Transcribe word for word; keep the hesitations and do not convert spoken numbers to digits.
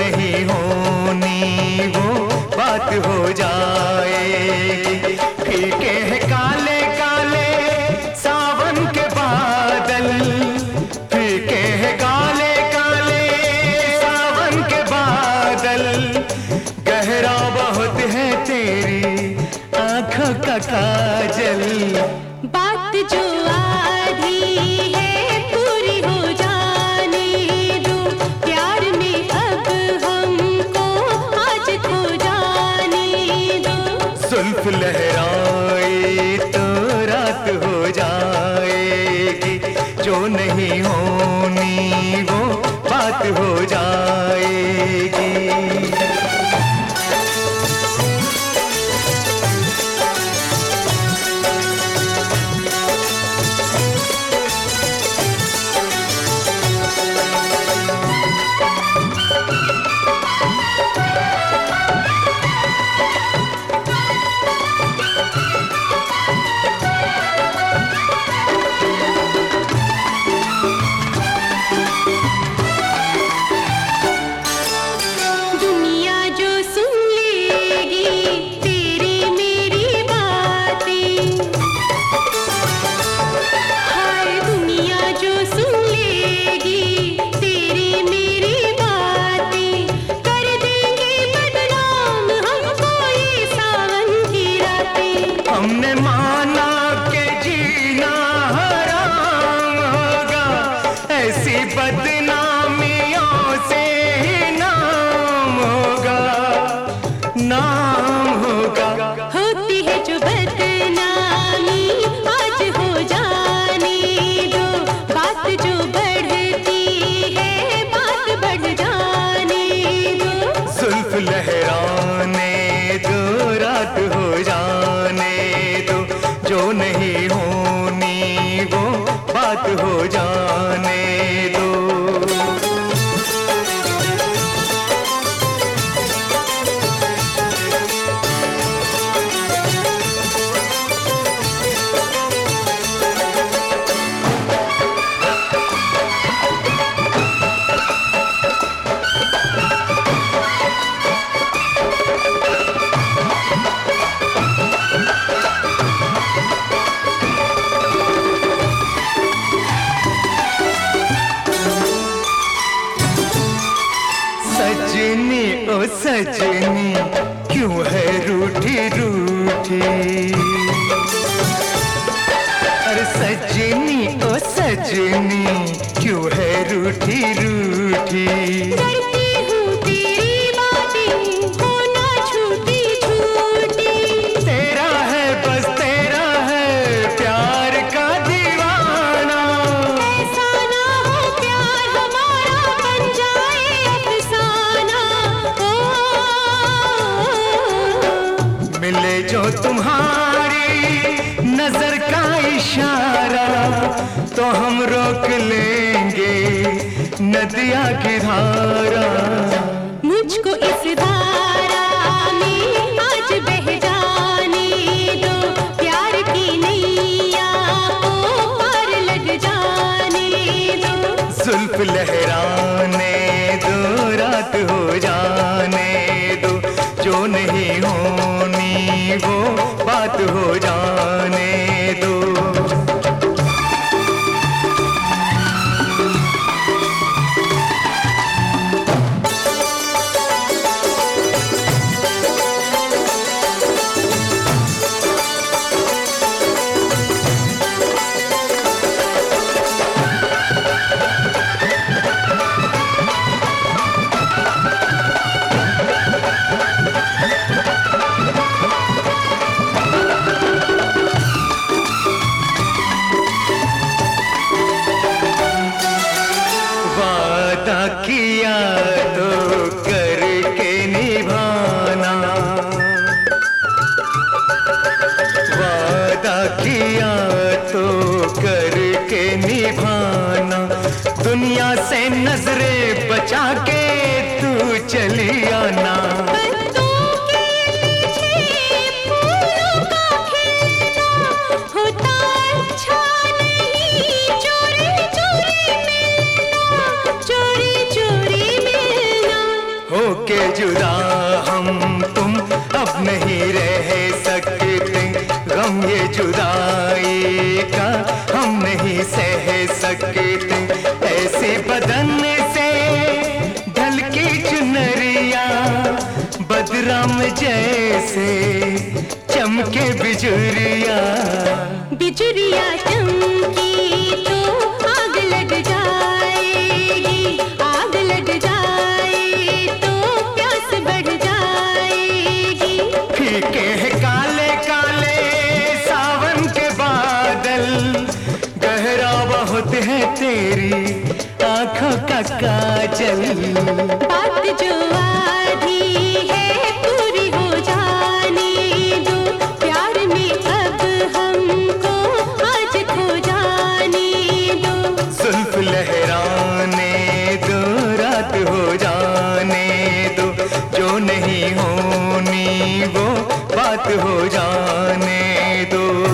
नहीं होनी वो बात हो जाएगी। फीके हैं काले काले सावन के बादल, फीके हैं काले काले सावन के बादल, गहरा बहुत है तेरी आँखों का काजल। बात जो आधी है पूरी हो जाने दो, प्यार में अब हमको आज खो जाने दो। जुल्फ लहराए तो रात हो जाएगी, जो नहीं होनी वो बात हो जाएगी। हमने माना के जीना हराम होगा, ऐसी बदनामियों से ही नाम होगा, नाम होगा। होती है जो बदनामी आज हो जाने दो, बात जो बढ़ती है बात बढ़ जाने दो। जुल्फ लहराने दो रात हो जाने दो, जो नहीं होनी वो बात हो जाने दो। सजनी ओ सजनी क्यों है रूठी रूठी, अरे सजनी ओ सजनी क्यों है रूठी रूठी। करती हूँ तेरी बातें होना छूटी छूटी, तेरा है बस तेरा है प्यार का दीवाना, ऐसा ना हो प्यार हमारा बन जाए अफसाना। ओ मिले जो तुम्हारी नजर का इशारा, तो हम रोक लेंगे नदिया की धारा। मुझको इस धारा में आज बह जाने दो, प्यार की नैया को पार लग जाने दो। जुल्फ लहराने दो रात हो जाने दो, जो नहीं होनी वो बात हो जाने दो। वादा किया तो करके निभाना, वादा किया तो करके निभाना, दुनिया से नजरें बचा के तू चली आना। हो होके जुदा हम तुम अब नहीं रह सकते, गम ये जुदाई का हम नहीं सह सकते। ऐसे बदन से ढलकी चुनरिया बदराम जैसे चमके बिजुरिया। बिजुरिया चमकी तो आग लग जाएगी, आग लग जाए तो प्यास बढ़ जाएगी। फीके हैं काले काले सावन के बादल, गहरा बहुत है तेरी आंखों का काजल। बात जो आधी है पूरी हो जाने दो, प्यार में अब हमको आज खो जाने दो। जुल्फ लहराने दो, रात हो जाने दो, जो नहीं होनी वो बात हो जाने दो।